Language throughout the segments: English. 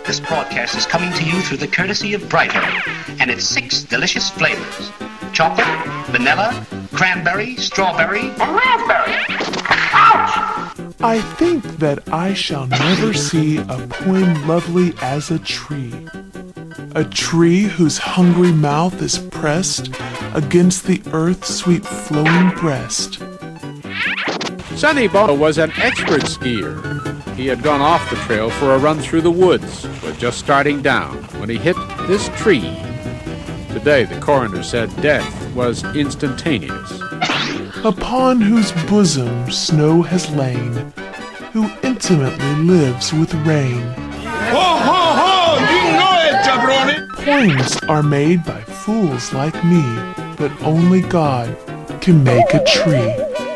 This broadcast is coming to you through the courtesy of Brighto and its 6 delicious flavors: chocolate, vanilla, cranberry, strawberry, and raspberry. Ouch! I think that I shall never see a poem lovely as a tree. A tree whose hungry mouth is pressed against the earth's sweet flowing breast. Sonny Bono was an expert skier. He had gone off the trail for a run through the woods, but just starting down when he hit this tree. Today, the coroner said death was instantaneous. Upon whose bosom snow has lain, who intimately lives with rain. Ho, ho, ho! You know it, jabroni! Poems are made by fools like me, but only God can make a tree.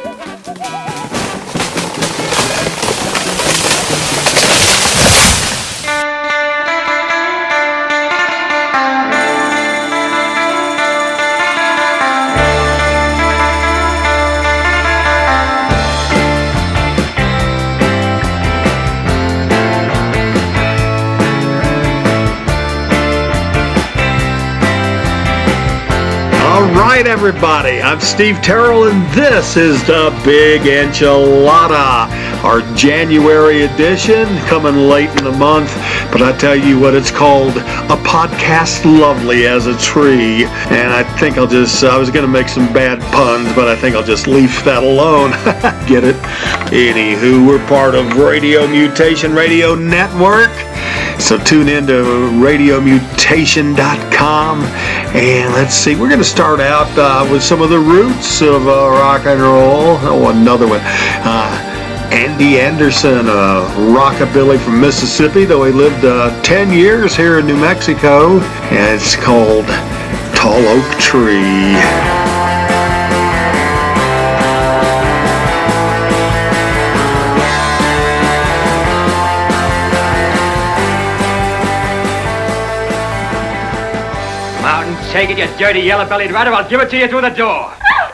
All right, everybody, I'm Steve Terrell, and this is the Big Enchilada, our January edition, coming late in the month. But I tell you what, it's called A Podcast Lovely as a Tree. And I think I was going to make some bad puns, but I think I'll just leave that alone. Get it? Anywho, we're part of Radio Mutation Radio Network. So tune in to radiomutation.com, and let's see, we're going to start out with some of the roots of rock and roll. Oh, another one. Andy Anderson, rockabilly from Mississippi, though he lived 10 years here in New Mexico, and it's called Tall Oak Tree. Take it, you dirty yellow-bellied rat, or I'll give it to you through the door.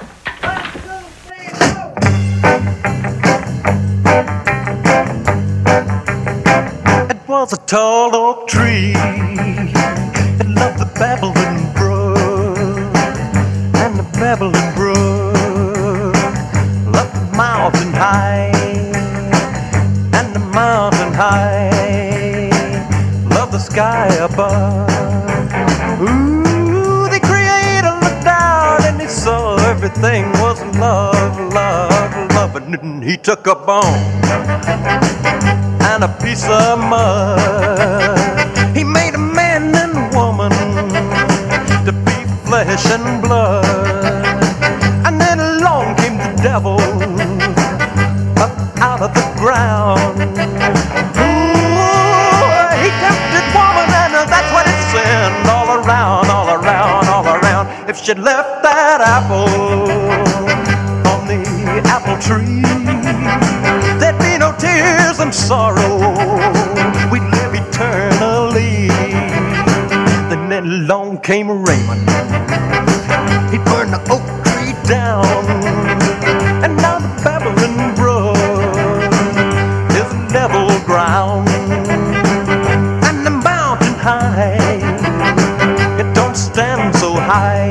It was a tall oak tree. It loved the babbling brook, and the babbling brook loved the mountain high, and the mountain high loved the sky above. Ooh. So everything was love, love, love. And he took a bone and a piece of mud. He made a man and a woman to be flesh and blood. And then along came the devil up out of the ground. Ooh, he tempted woman, and that's what it sent all around, all around, all around. If she'd left that apple on the apple tree, there'd be no tears and sorrow. We'd live eternally. Then along came Raymond. He burned the oak tree down, and now the babbling brook is level ground, and the mountain high, it don't stand so high.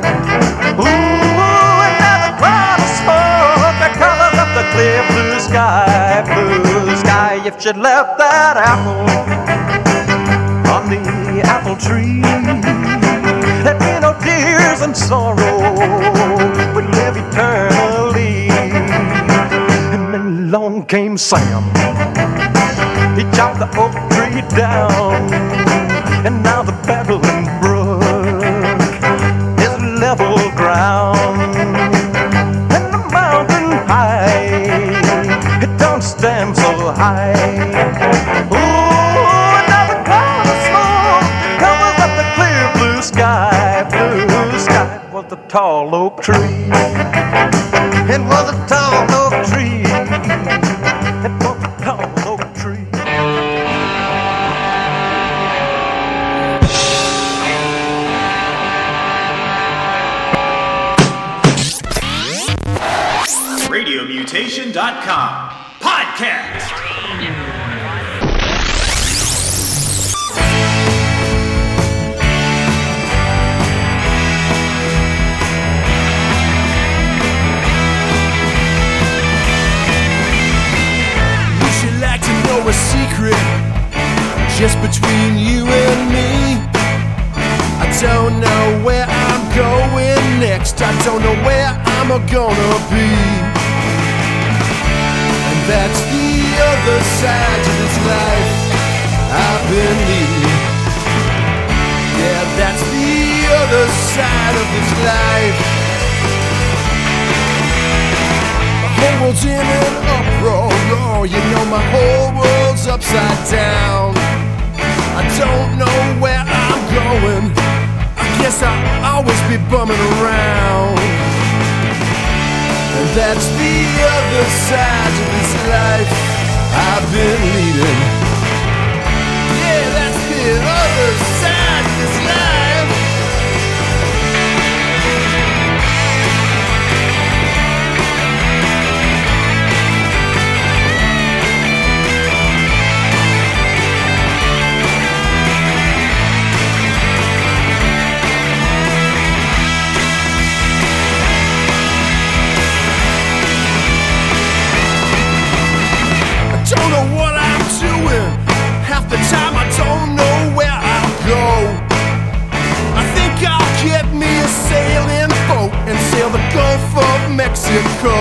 Clear blue sky, blue sky. If she'd left that apple on the apple tree, there'd be no tears and sorrow. We'd live eternally. And then along came Sam. He chopped the oak tree down, and now the babbling brook is level ground. Stand so high. Ooh, another cloud of smoke covers up the clear blue sky. Blue sky. It was the tall oak tree. It was a tall oak tree. It was a tall oak tree. RadioMutation.com Podcast. just between you and me. I don't know where I'm going next. I don't know where I'm gonna be. And that's the other side to this life I've been leading. Yeah, that's the other side of this life. My whole world's in an uproar. Oh, you know my whole world's upside down. I don't know where I'm going. I guess I'll always be bumming around. And that's the other side to this life I've been leading. Yeah, that's the other side to this life. Don't know what I'm doing. Half the time I don't know where I'll go. I think I'll get me a sailing boat and sail the Gulf of Mexico.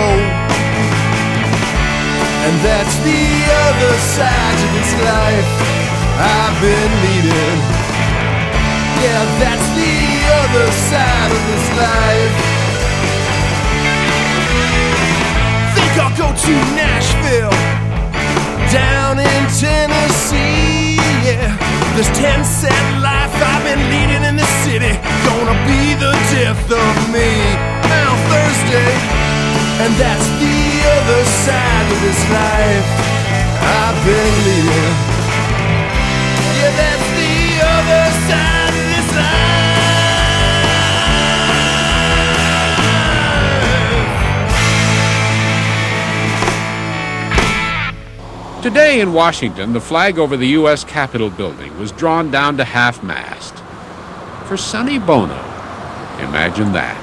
And that's the other side to this life I've been leading. Yeah, that's the other side of this life. Think I'll go to Nashville, down in Tennessee, yeah. This 10-cent life I've been leading in the city gonna be the death of me on Thursday. And that's the other side of this life I've been leading. Yeah, that's the other side of this life. Today in Washington, the flag over the U.S. Capitol building was drawn down to half-mast. For Sonny Bono, imagine that.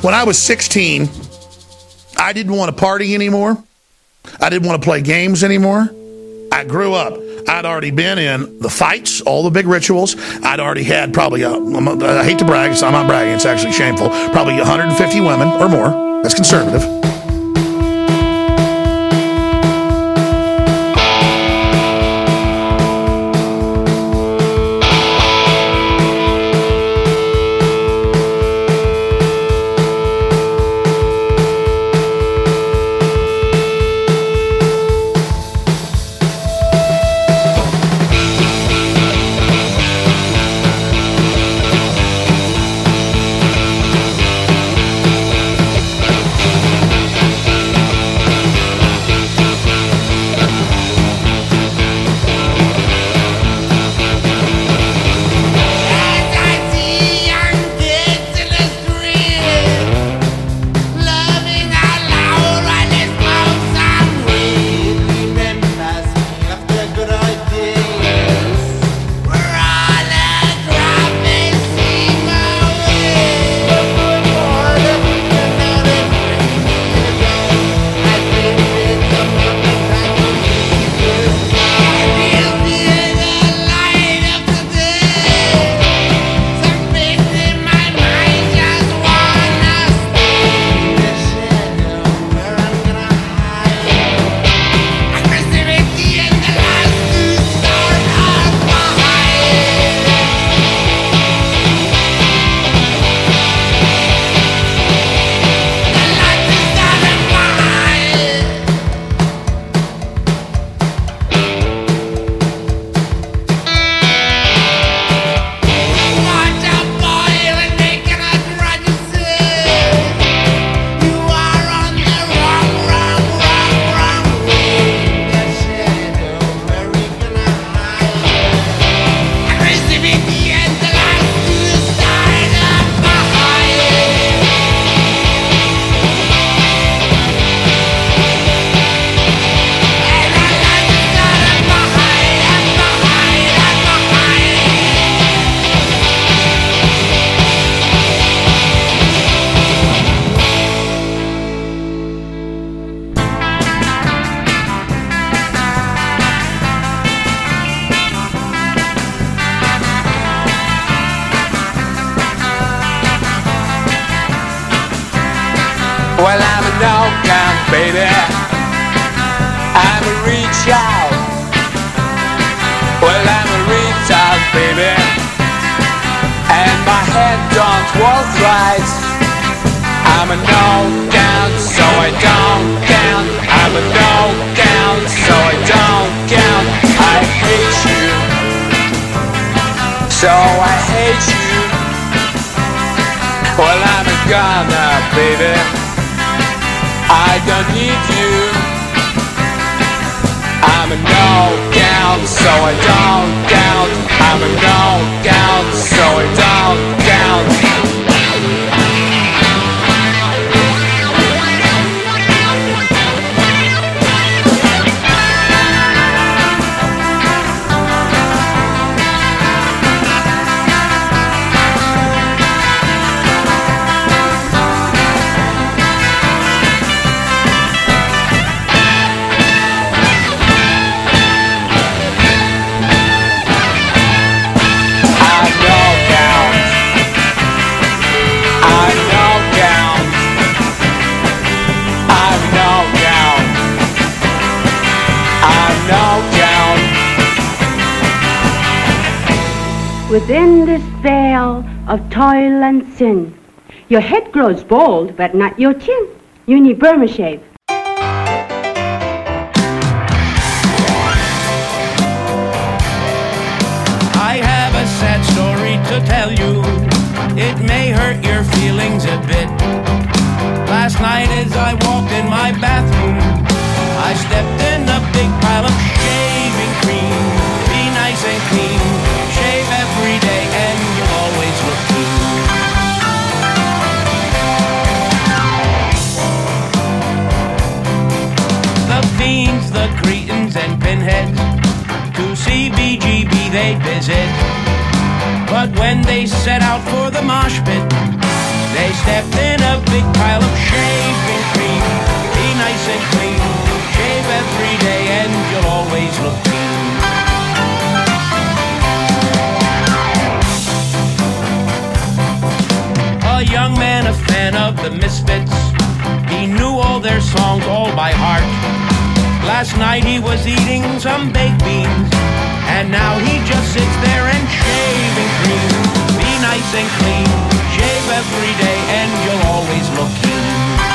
When I was 16, I didn't want to party anymore. I didn't want to play games anymore. I grew up. I'd already been in the fights, all the big rituals. I'd already had probably, I hate to brag, so I'm not bragging, it's actually shameful, probably 150 women or more. That's conservative. Well, I'm a no-count, baby. I'm a reach out. Well, I'm a retard, baby. And my head don't work right. I'm a no-count, so I don't count. I'm a no-count, so I don't count. I hate you, so I hate you. Well, I'm a goner, baby. I don't need you. I'm a no-count, so I don't count. I'm a no-count, so I don't count. Within this veil of toil and sin, your head grows bald, but not your chin. You need Burma shave. I have a sad story to tell you. It may hurt your feelings a bit. Last night as I walked in my bathroom, I stepped in a big pile of shaving cream. Be nice and clean. Shave every day and you'll always look clean. The fiends, the cretins and pinheads, to CBGB they visit. But when they set out for the mosh pit, they stepped in a big a fan of the Misfits. He knew all their songs all by heart. Last night he was eating some baked beans, and now he just sits there and shaving cream. Be nice and clean, shave every day, and you'll always look keen.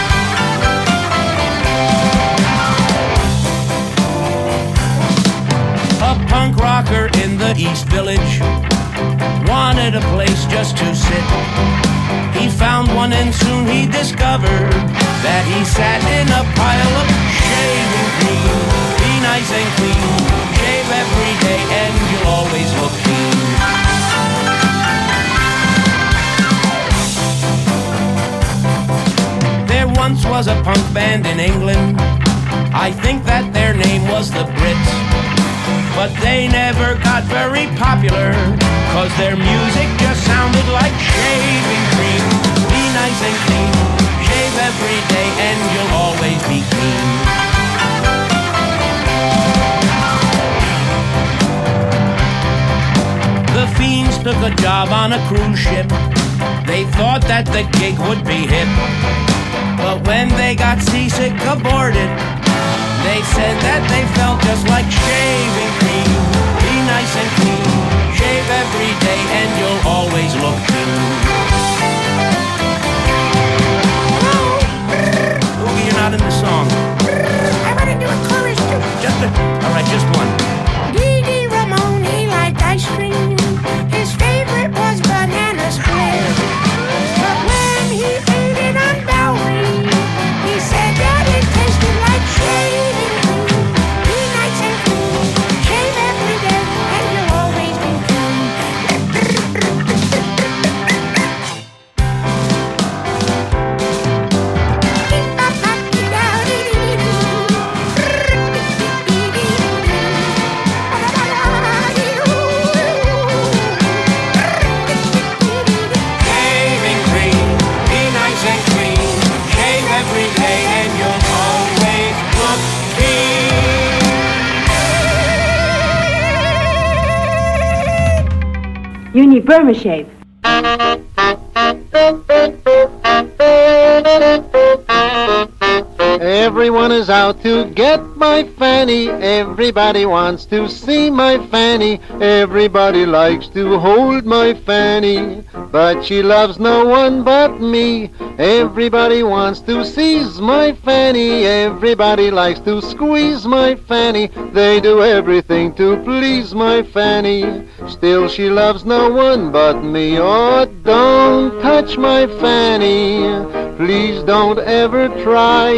A punk rocker in the East Village wanted a place just to sit. He found one and soon he discovered that he sat in a pile of shaving cream. Be nice and clean, shave every day, and you'll always look clean. There once was a punk band in England. I think that their name was the Brits. But they never got very popular, 'cause their music just sounded like shaving cream. Be nice and clean, shave every day, and you'll always be clean. The Fiends took a job on a cruise ship. They thought that the gig would be hip. But when they got seasick aboard it, they said that they felt just like shaving cream. Be nice and clean, shave every day, and you'll always look clean. Oogie, you're not in the song. I want to do a chorus too. All right, just one. Dee Dee Ramone, he liked ice cream. His favorite was banana split. But when he ate it on Bowery, he said that it tasted like shaving cream. Be nice and clean, shave every day, and you'll always be clean. Shaving cream, be nice and clean, shave every day, and you'll always look clean. You need Burma Shave. Everyone is out to get my Fanny. Everybody wants to see my Fanny. Everybody likes to hold my Fanny. But she loves no one but me. Everybody wants to seize my Fanny. Everybody likes to squeeze my Fanny. They do everything to please my Fanny. Still she loves no one but me. Oh, don't touch my Fanny. Please don't ever try.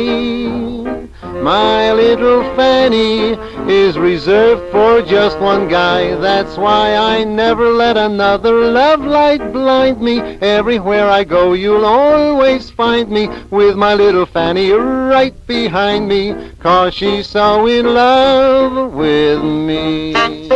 My little Fanny is reserved for just one guy. That's why I never let another love light blind me. Everywhere I go you'll always find me with my little Fanny right behind me, 'cause she's so in love with me.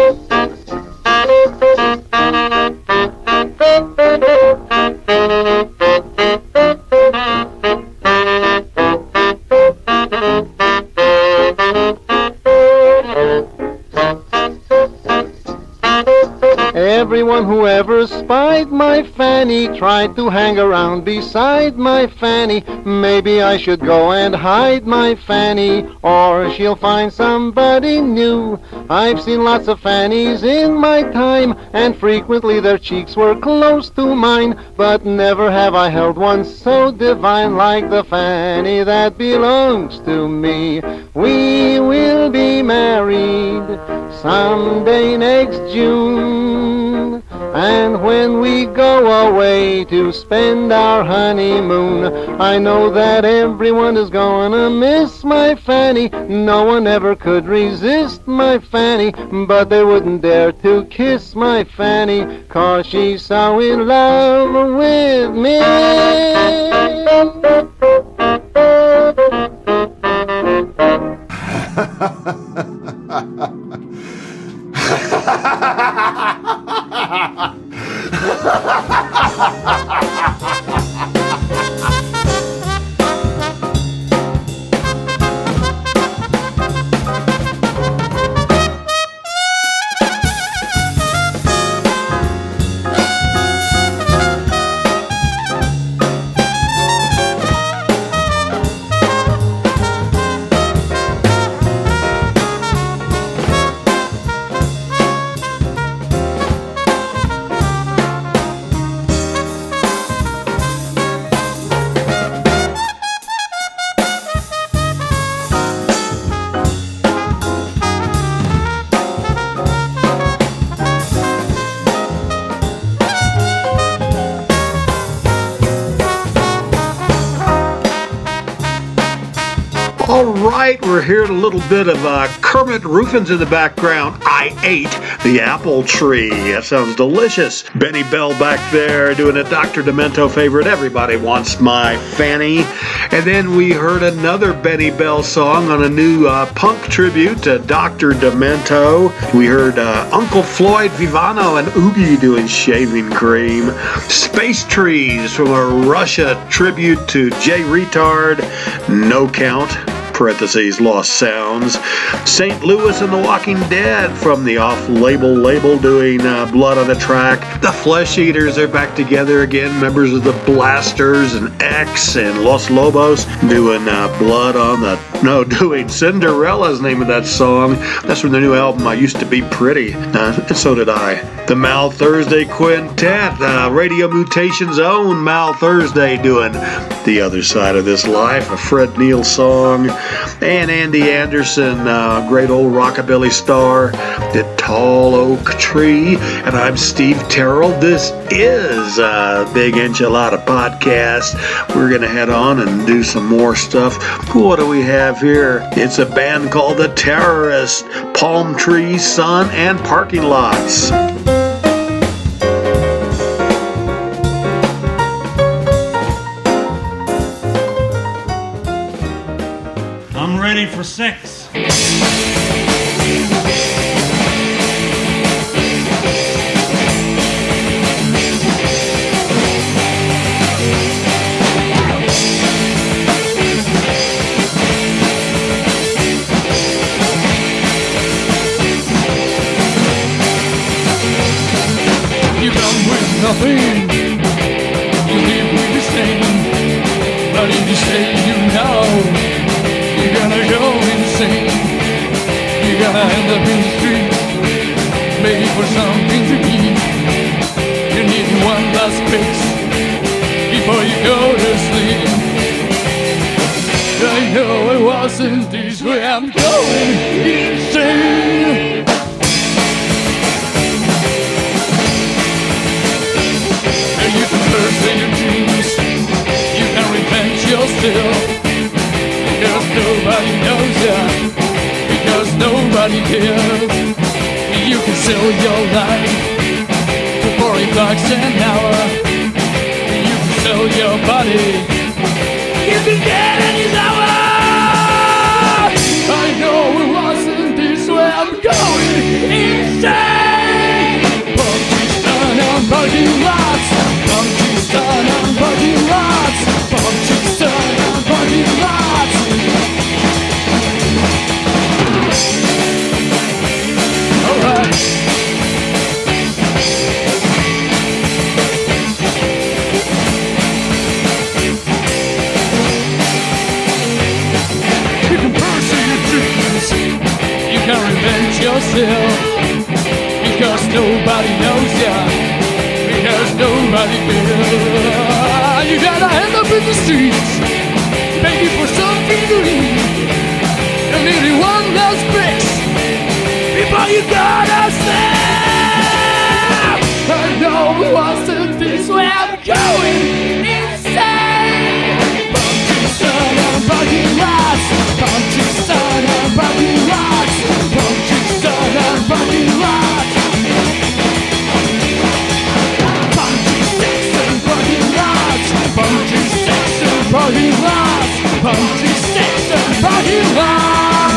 Everyone who ever spied my Fanny tried to hang around beside my Fanny. Maybe I should go and hide my Fanny, or she'll find somebody new. I've seen lots of Fannies in my time, and frequently their cheeks were close to mine. But never have I held one so divine like the Fanny that belongs to me. We will be married someday next June, and when we go away to spend our honeymoon, I know that everyone is gonna miss my Fanny. No one ever could resist my Fanny, but they wouldn't dare to kiss my Fanny, 'cause she's so in love with me. All right, we're hearing a little bit of Kermit Ruffins in the background. I ate the apple tree. That sounds delicious. Benny Bell back there doing a Dr. Demento favorite, Everybody Wants My Fanny. And then we heard another Benny Bell song on a new punk tribute to Dr. Demento. We heard Uncle Floyd Vivano and Oogie doing Shaving Cream. Space Trees from a Russia tribute to Jay Retard. No Count. Parentheses, Lost Sounds. St. Louis and the Walking Dead from the off-label label doing Blood on the Track. The Flesh Eaters are back together again, members of the Blasters and X and Los Lobos doing doing Cinderella's name of that song. That's from their new album, I Used to Be Pretty. And so did I. The Mal Thursday Quintet, Radio Mutation's own Mal Thursday doing The Other Side of This Life, a Fred Neil song. And Andy Anderson, great old rockabilly star, did Tall Oak Tree. And I'm Steve Terrell. This is Big Enchilada Podcast. We're going to head on and do some more stuff. What do we have here? It's a band called The Terrorists, Palm Trees, Sun, and Parking Lots. I'm ready for sex. You come with nothing, you leave with the same. But if you say you know, you're gonna go insane. You're gonna end up in the street, maybe for something to eat. You need one last fix before you go to sleep. I know it wasn't this way, I'm going insane. And you can pursue your dreams, you can revenge yourself. Because nobody knows ya, because nobody cares. You can sell your life for $40 an hour. You can sell your body, you can get any hour. I know it wasn't this way, I'm going insane. Pakistan and parking lots, Pakistan and parking lots, Pakistan and parking lots. Alright. You can pursue your dreams, you can revenge yourself, because nobody knows ya, because nobody cares. You gotta end up in the streets, begging for something to eat. You need one last fix before you gotta stop. I know it wasn't this way, I'm going insane. Pakistan and parking lots, Pakistan and parking lots, Pakistan and parking lots. Punchy sex and parking lots, punchy sex and parking lots, punchy sex and parking lots.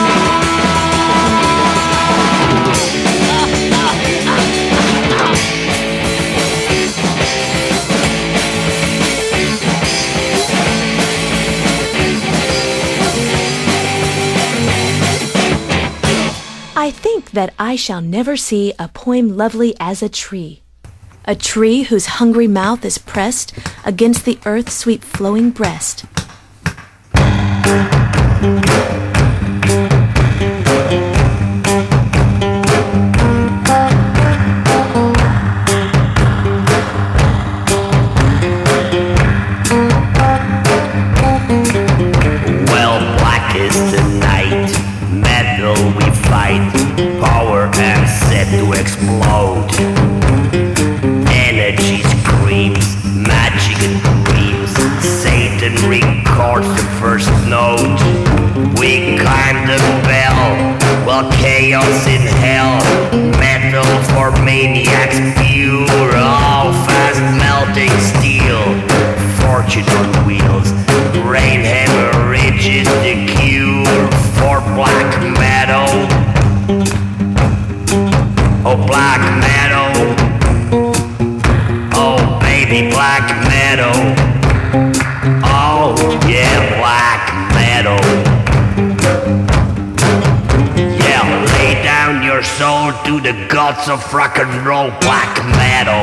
I think that I shall never see a poem lovely as a tree whose hungry mouth is pressed against the earth's sweet flowing breast. Well, black is the night, metal we fight, power and set to explode. Energy screams, magic and dreams, Satan records the first note. We climb the bell, well chaos in hell. Metal for maniacs pure, all fast melting steel. Fortune on wheels, rain hemorrhages the cure for black metal. Oh, black metal. Oh, baby, black metal. Oh, yeah, black metal. Yeah, lay down your soul to the gods of rock and roll, black metal.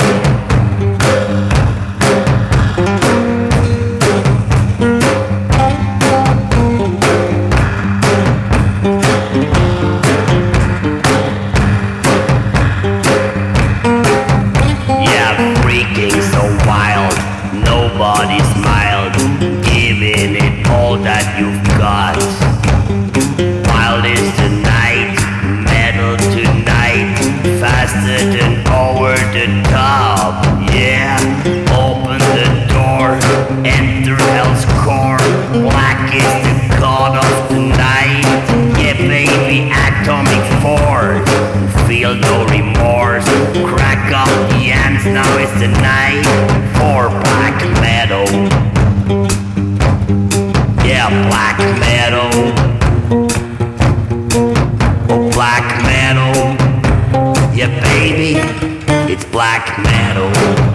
Nobody smiled, giving it all that you've got. Wild is the night, metal tonight, faster than over the top. Yeah, open the door, enter hell's core. Black is the god of the night. Yeah, baby, atomic force. Feel no remorse. Crack up the ends, now it's the night for black metal. Yeah, black metal. Oh, black metal. Yeah, baby, it's black metal.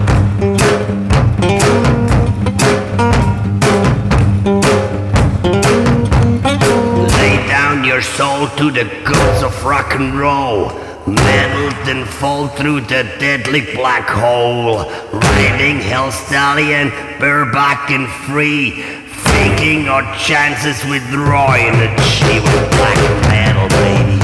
Lay down your soul to the gods of rock and roll. Metal then fall through the deadly black hole. Riding hell stallion, bareback and free. Faking our chances with raw energy with black metal, baby.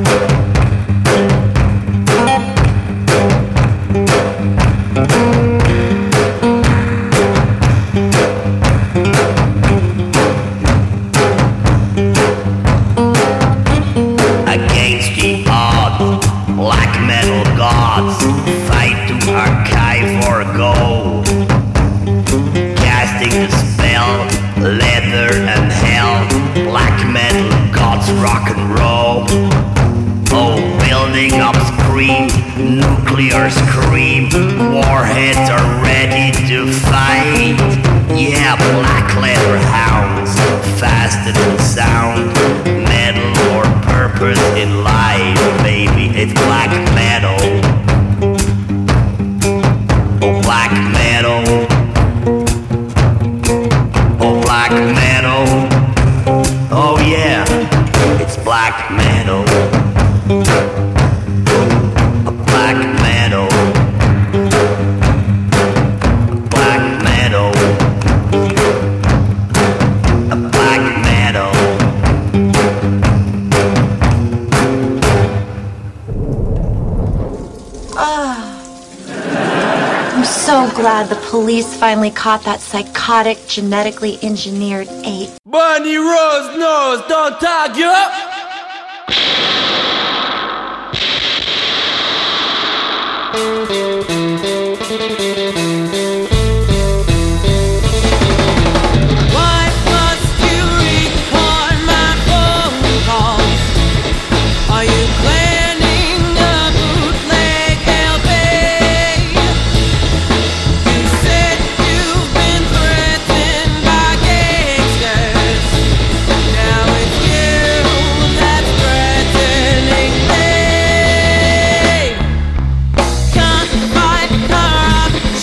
Against the odds, black metal gods fight to archive or go. Casting the spell, leather and hell. Black metal gods rock and roll. Oh, building up scream, nuclear scream. Warheads are ready to fight. Yeah, black leather hounds, faster than sound. Metal or purpose in life, baby, it's black metal. Oh, black metal. Oh, black metal. Oh, yeah, it's black metal. A black metal. A black metal. A black metal. I'm so glad the police finally caught that psychotic, genetically engineered ape. Bunny Rose knows, don't tag you up! Why must you record my phone calls? Are you planning a bootleg LP? You said you've been threatened by gangsters. Now it's you that's threatening me. Can't fight corruption.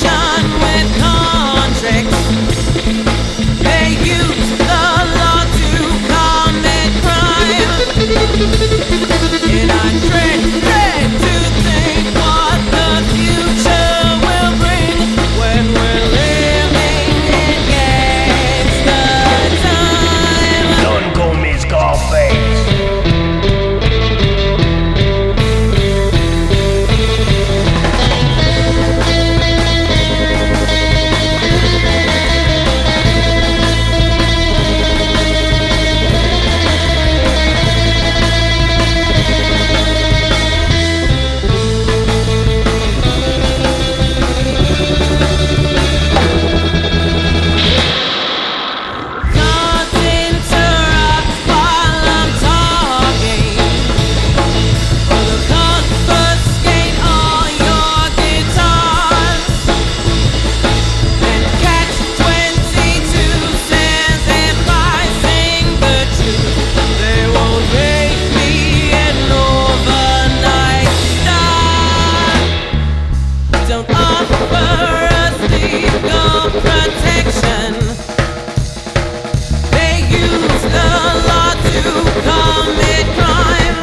commit crime.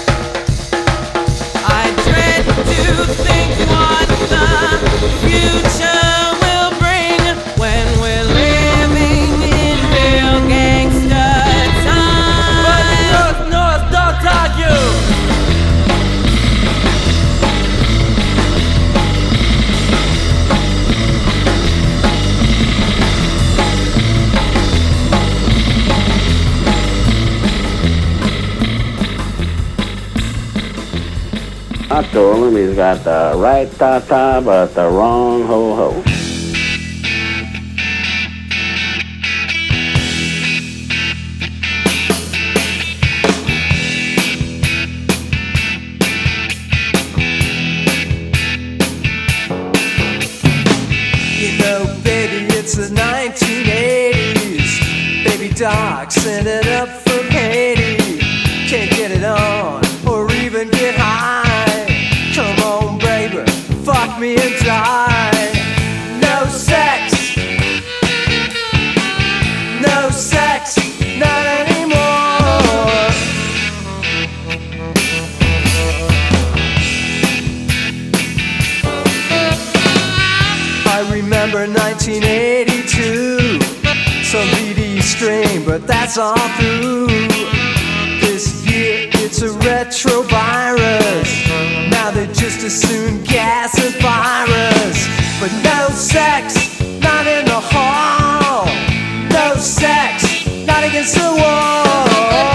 I dread to think what the future will bring when we're living in real gangster time. But North, don't argue. I told him he's got the right ta-ta but the wrong ho-ho. You know, baby, it's the 1980s. Baby Doc sent it up from Haiti. Can't get it on or even get high. Come on, baby, fuck me and die. No sex, no sex, not anymore. I remember 1982, some BD stream, but that's all through. This year it's a retrovirus. Now they just as soon gas and virus. But no sex, not in the hall. No sex, not against the wall.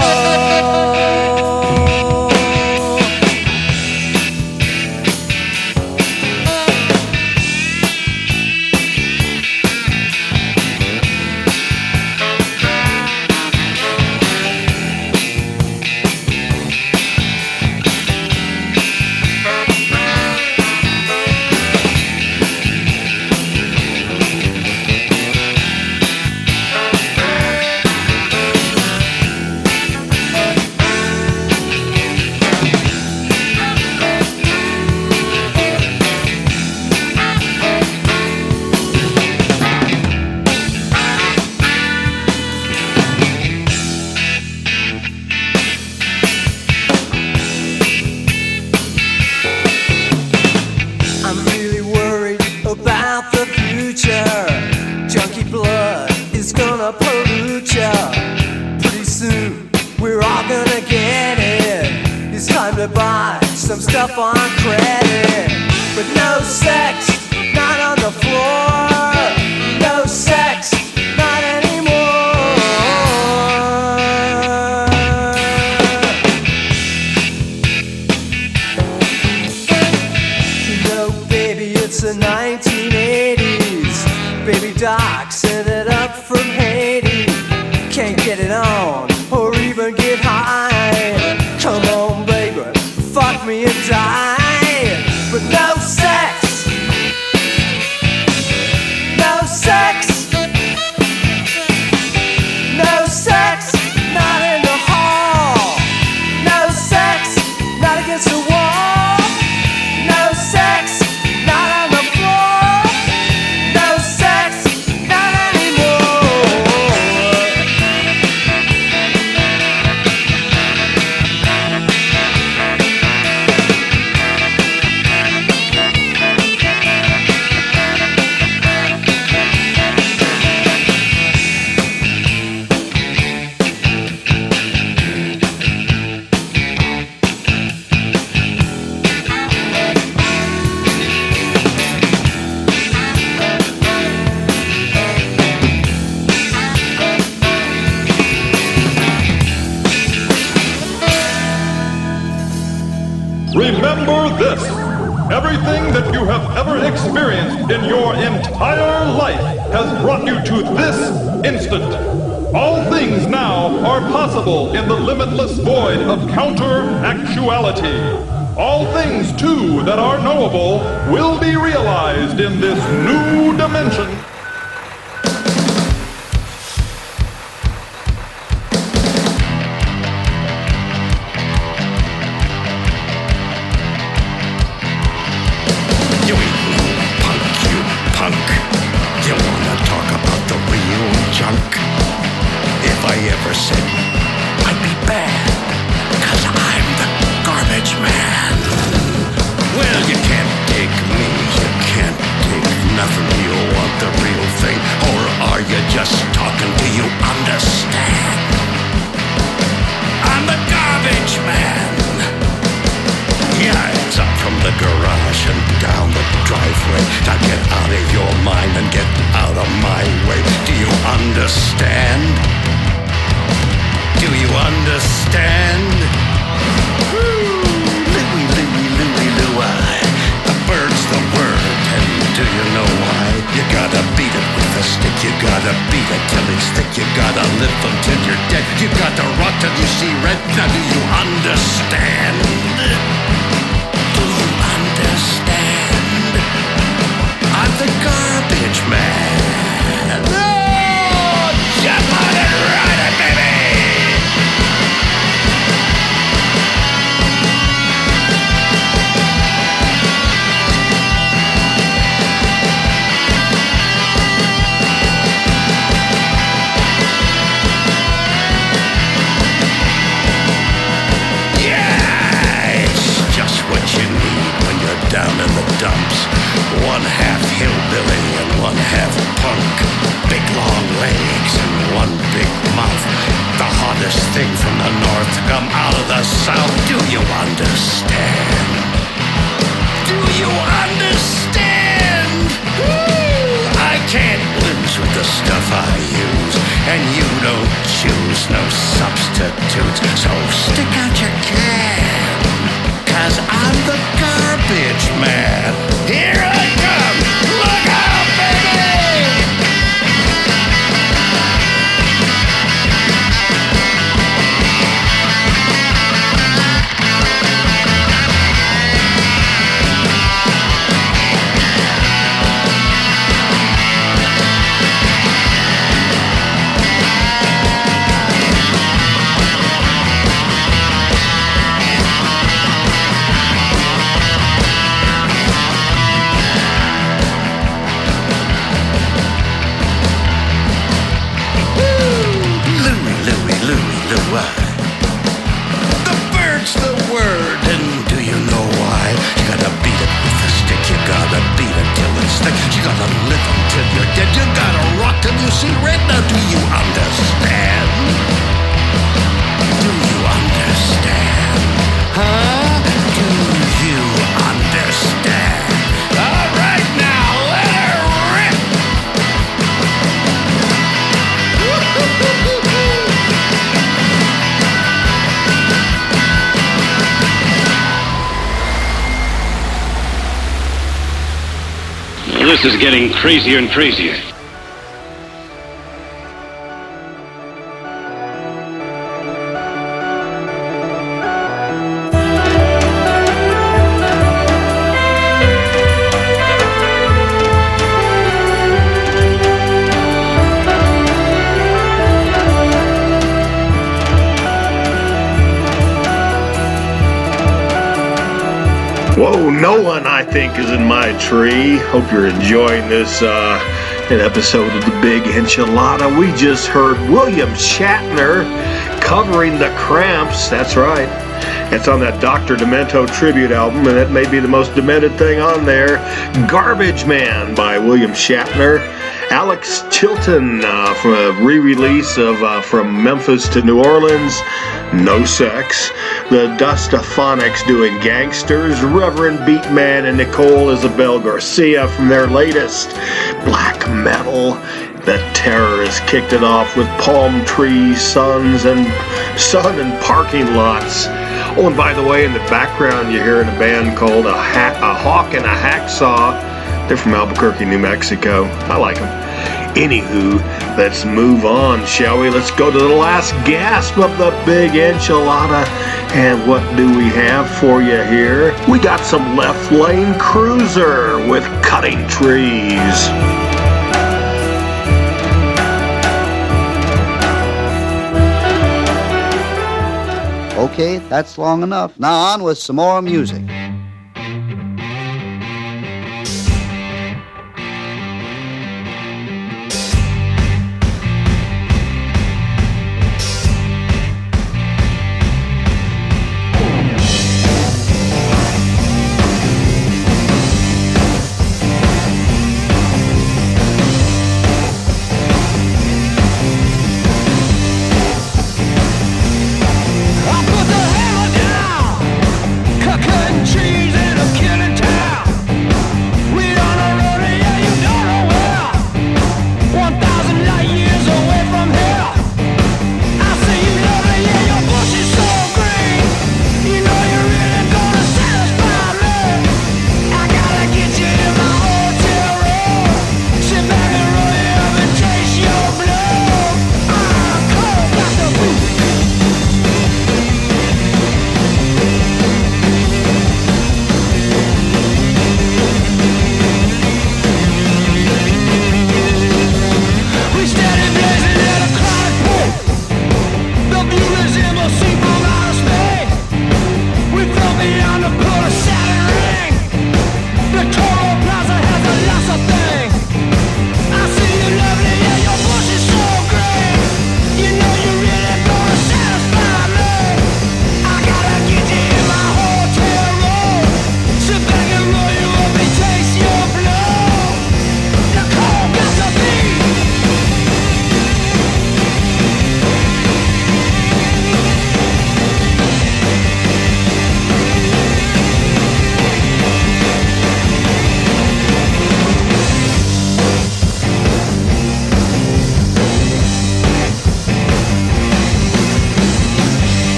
I'm really worried about the future. Junkie blood is gonna pollute ya. Pretty soon we're all gonna get it. It's time to buy some stuff on credit. But no sex, not on the floor. No sex, not anymore. You know, baby, it's the 1980s. Baby Doc sent it up from Haiti. Can't get it on or even get high. Come on, baby, fuck me and die. But no sex, no sex, no sex, not in the hall. No sex, not against the wall. No sex, not on the floor. No sex, not anymore. Remember this. Everything that you have ever experienced in your entire life has brought you to this instant. All things now are possible in the limitless void of counter-actuality. All things, too, that are knowable will be realized in this new dimension. If I ever said I'd be stick. You gotta live until you're dead. You gotta rot till you see red. Now do you understand? Do you understand? I'm the garbage man. No! Jump on it, ride it, baby! Down in the dumps, one half hillbilly and one half punk, big long legs and one big mouth, the hottest thing from the north to come out of the south. Do you understand? Do you understand? Woo! I can't lose with the stuff I use, and you don't choose no substitutes, so stick out your can. 'Cause I'm the garbage man. Here I come! Look out, baby! The bird's the word, and do you know why? You gotta beat it with the stick, you gotta beat it till it's thick. You gotta live until you're dead, you gotta rock till you see red. Now do you understand? Do you understand? Huh? Do you understand? All right now, let her rip! This is getting crazier and crazier. Whoa, no one, I think, is in my tree. Hope you're enjoying this an episode of The Big Enchilada. We just heard William Shatner covering the Cramps. That's right. It's on that Dr. Demento tribute album, and that may be the most demented thing on there. Garbage Man by William Shatner. Alex Chilton from a re-release of From Memphis to New Orleans, No Sex. The Dustaphonics doing Gangsters. Reverend Beatman and Nicole Isabel Garcia from their latest black metal. The Terrorists kicked it off with Palm Trees, Sun and Parking Lots. Oh, and by the way, in the background you're hearing a band called a Hawk and a Hacksaw. They're from Albuquerque, New Mexico. I like them. Anywho, let's move on, shall we? Let's go to the last gasp of the Big Enchilada. And what do we have for you here? We got some Left Lane Cruiser with Cutting Trees. Okay, that's long enough. Now on with some more music. Cutting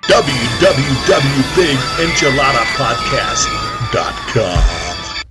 www.bigenchiladapodcast.com.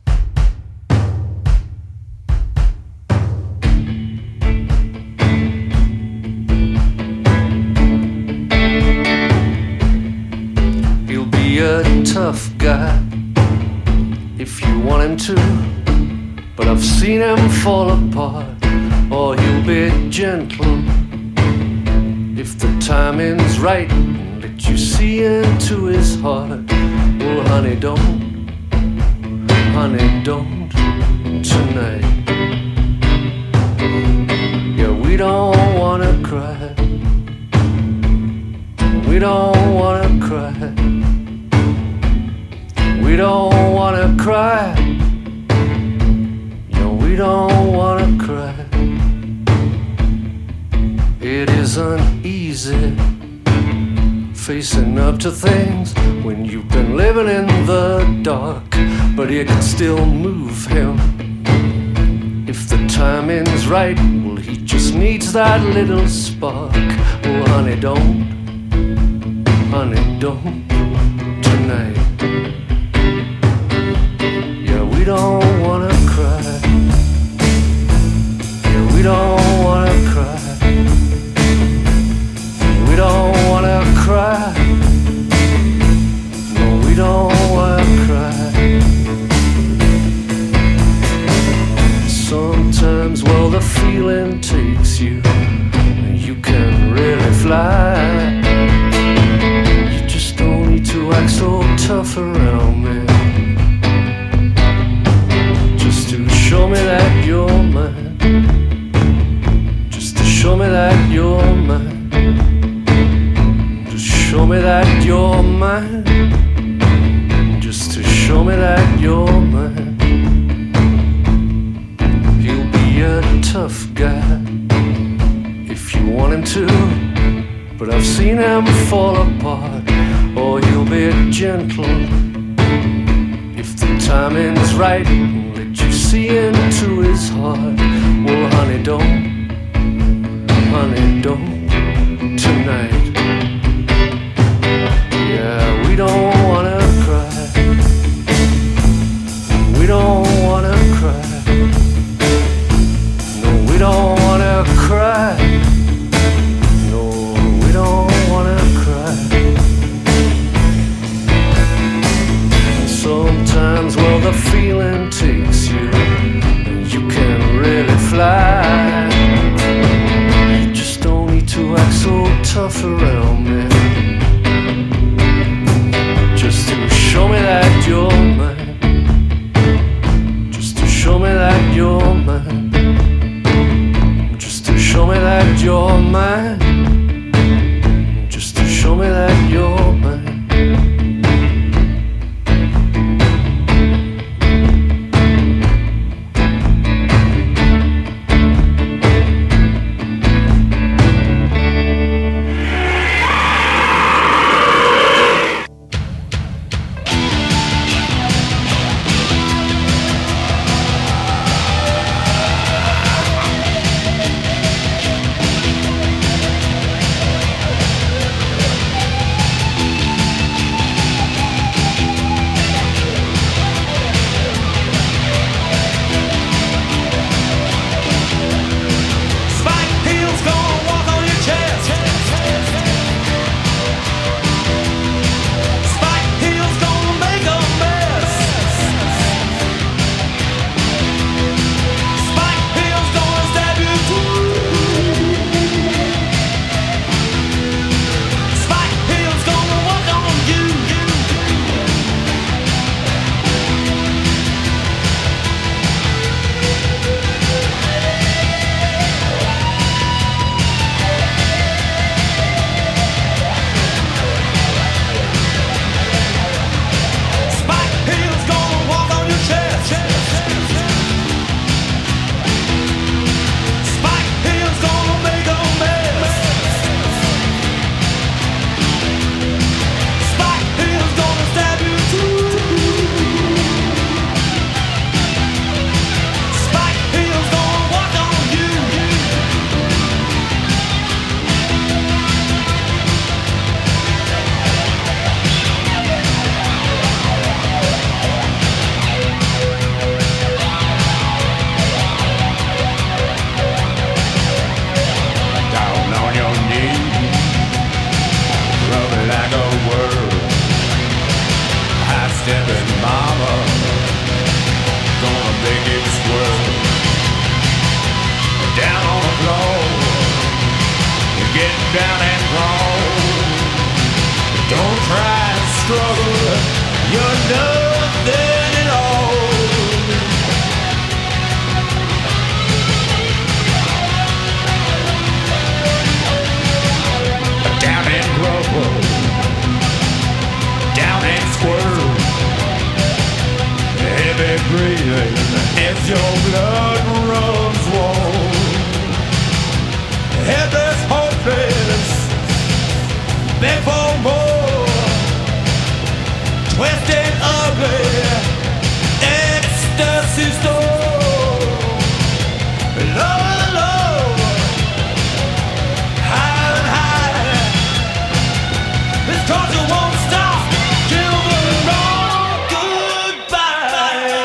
He'll be a tough guy if you want him to, but I've seen him fall apart. Or he'll be gentle if the timing's right and let you see into his heart. Well, honey, don't tonight. Yeah, we don't wanna cry. We don't wanna cry. We don't wanna cry. Yeah, we don't wanna cry. It isn't easy facing up to things when you've been living in the dark, but it can still move him if the timing's right. Well, he just needs that little spark. Oh, honey, don't tonight. Yeah, we don't wanna cry. Yeah, we don't wanna cry. We don't wanna cry. No, we don't wanna cry. Sometimes, well, the feeling takes you, and you can really fly. You just don't need to act so tough around me, just to show me that you're mine. Just to show me that you're mine. Show me that you're mine. Just to show me that you're mine. He'll be a tough guy if you want him to, but I've seen him fall apart. Or he'll be gentle if the timing's right and let you see into his heart. Well, honey, don't tonight. Yeah, we don't wanna cry. We don't wanna cry. No, we don't wanna cry. No, we don't wanna cry. Sometimes, well, the feeling takes you, and you can really fly. You just don't need to act so tough around me, just to show me that you're mine. Just to show me that you're mine. Just to show me that you're mine. Just to show me that you're mine. like a word. High-stepping mama, gonna make it squirt. Down on the floor, get down and crawl. Don't try and struggle, you're nothing at all. Down and grumble, down and squirm. Heavy breathing as your blood runs warm. Headless, hopeless, beg for more. Twisted, ugly, ecstasy store. Low and low, high and high. This torture won't stop till the long goodbye.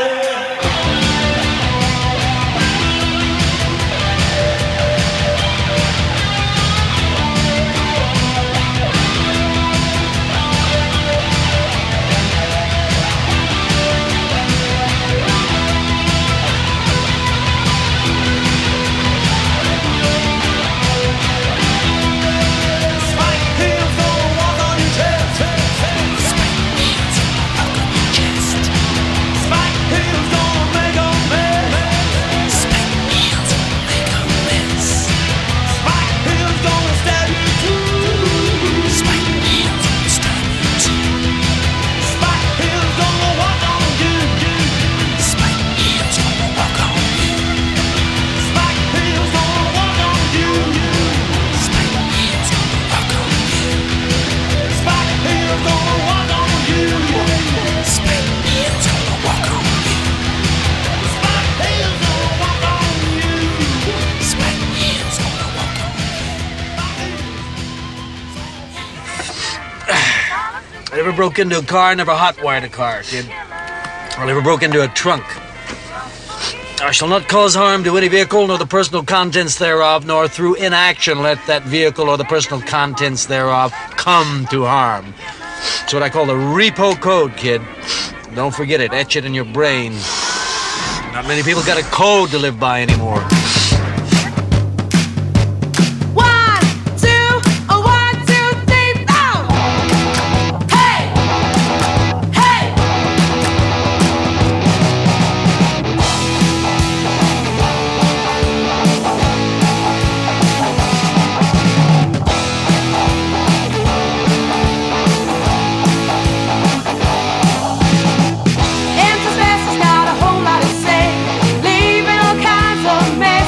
I never broke into a car, never hotwired a car, kid. I never broke into a trunk. I shall not cause harm to any vehicle, nor the personal contents thereof, nor through inaction let that vehicle or the personal contents thereof come to harm. It's what I call the repo code, kid. Don't forget it. Etch it in your brain. Not many people got a code to live by anymore. Got a whole lot to say, leaving all kinds of men.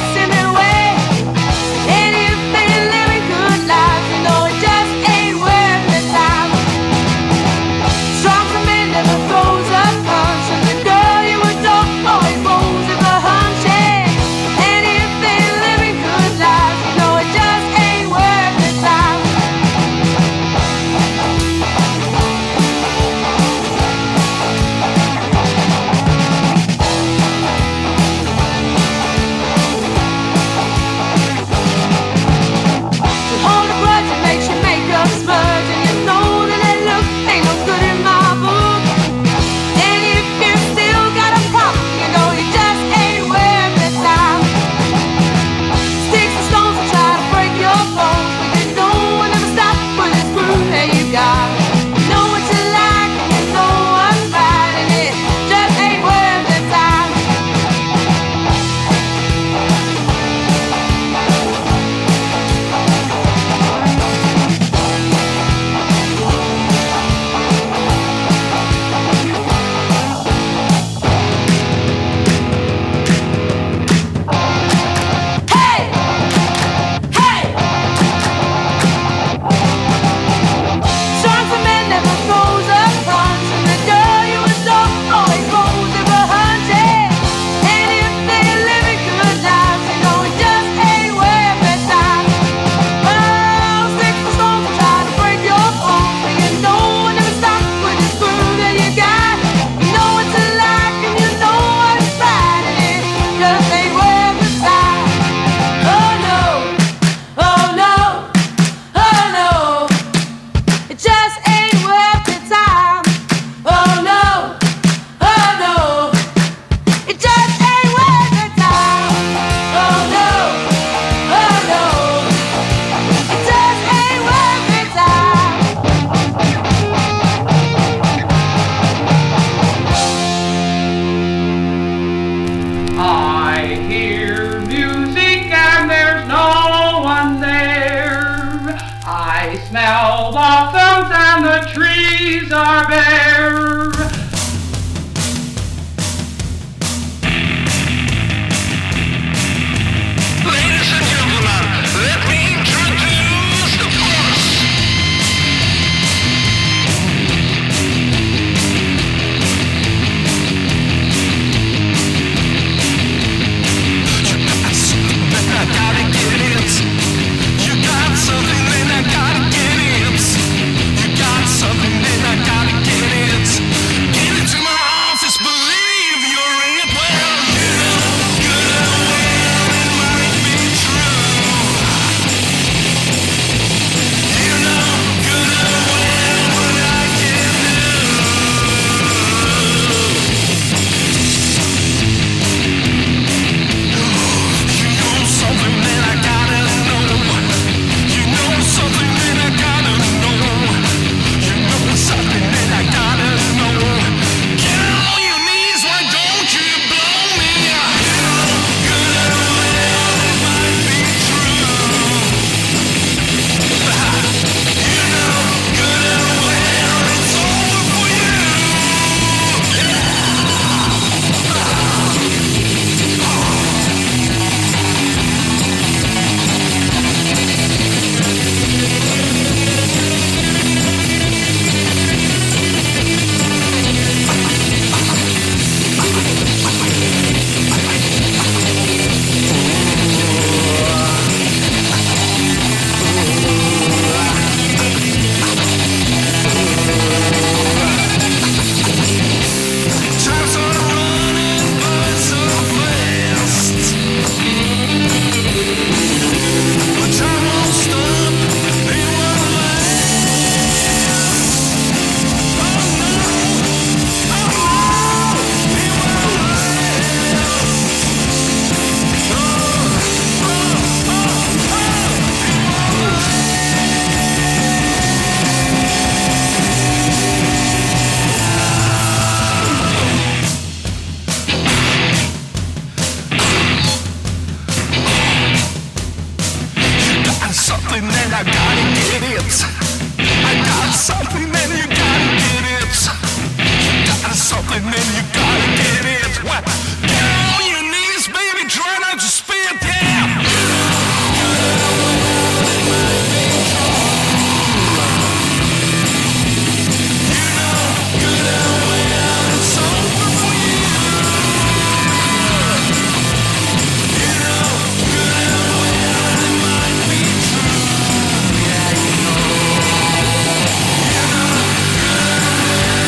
blossoms and the trees are bare. Ladies and gentlemen, let me introduce the boss. I gotta get it. You got something, then I gotta get it. You got something, then I gotta get it. Get it to my office, believe you're in it. Well, you know good and well it might be true. You know good and well what I can something that I gotta know. You know something that I gotta know. You know something that I gotta know. Get on your knees, why don't you blow me? You know good and well it might be true. You know good and well it's over for you. Times are running by so fast, but time won't stop, it won't last. Oh no, it won't got something and I gotta get it. I got something and you gotta get it. Got something and you gotta get it. Well, get on your knees, baby, try not to spit, yeah. It's over for you. You know good and well it might be true. Yeah, you know. You know good and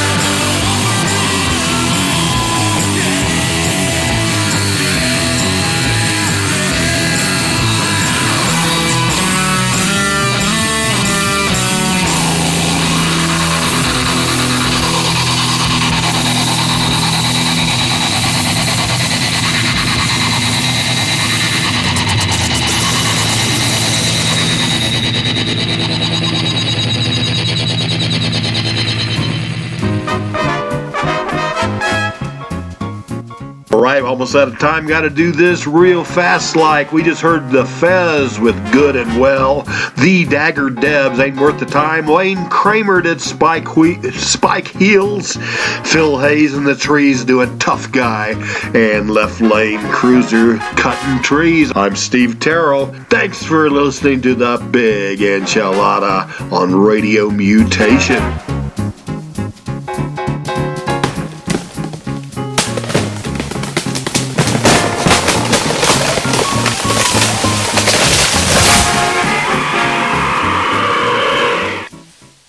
All right, almost out of time. Got to do this real fast like. We just heard the Fez with Good and Well. The Dagger Debs, Ain't Worth the Time. Wayne Kramer did Spike Heels. Phil Hayes and the Trees doing Tough Guy. And Left Lane Cruiser Cutting Trees. I'm Steve Terrell. Thanks for listening to the Big Enchilada on Radio Mutation.